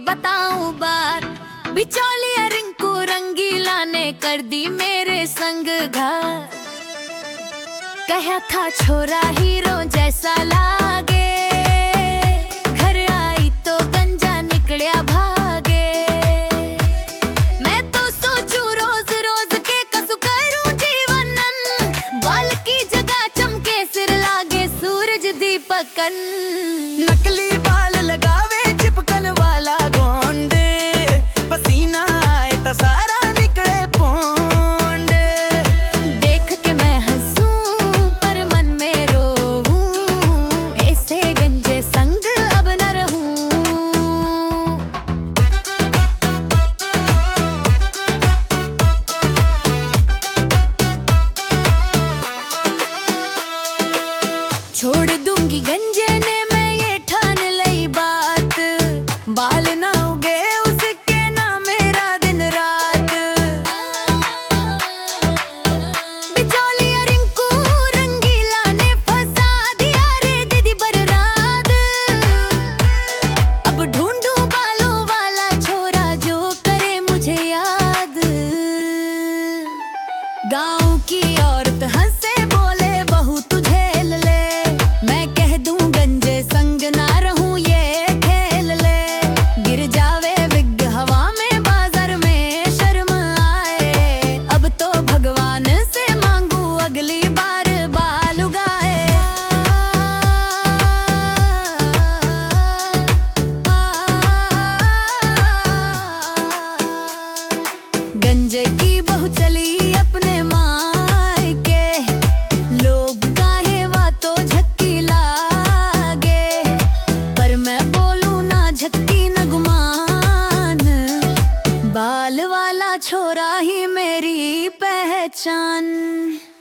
बताऊं बात, बिचौलिया रिंकू रंगीला ने कर दी मेरे संग घात। कहा था छोरा हीरो जैसा लागे, घर आई तो गंजा निकलिया भागे। मैं तो सोचूं रोज रोज के कसु करूं जीवनन, बाल की जगह चमके सिर लागे सूरज दीपकन। नकली बाल लगावे चिपकन वाला गोंडे, पसीना आए तो सारा निकले पोंड। देख के मैं हंसूं पर मन में रोऊं, ऐसे गंजे संग अब न रहूं। छोड़ दूंगी गंजे ने मैं ये ठान लई बात, बाल ना उगे उसके ना मेरा दिन रात। बिचौलिया रिंकू रंगीला ने फंसा दिया रे दीदी बररात। अब ढूंढूं बालों वाला छोरा जो करे मुझे याद। गाँव की औरत हंसे बोले बहू तुझे ले, मैं कह दूं गंजे संग ना रहूं ये खेल ले। गिर जावे विग हवा में बाजार में शर्म आए, अब तो भगवान से मांगू अगली बार बाल उगाए। गंजे की बहू चली अपने मायके, लोग काहे बातों झक्की लागे। पर मैं बोलूं ना झक्की न गुमान, बाल वाला छोरा ही मेरी पहचान।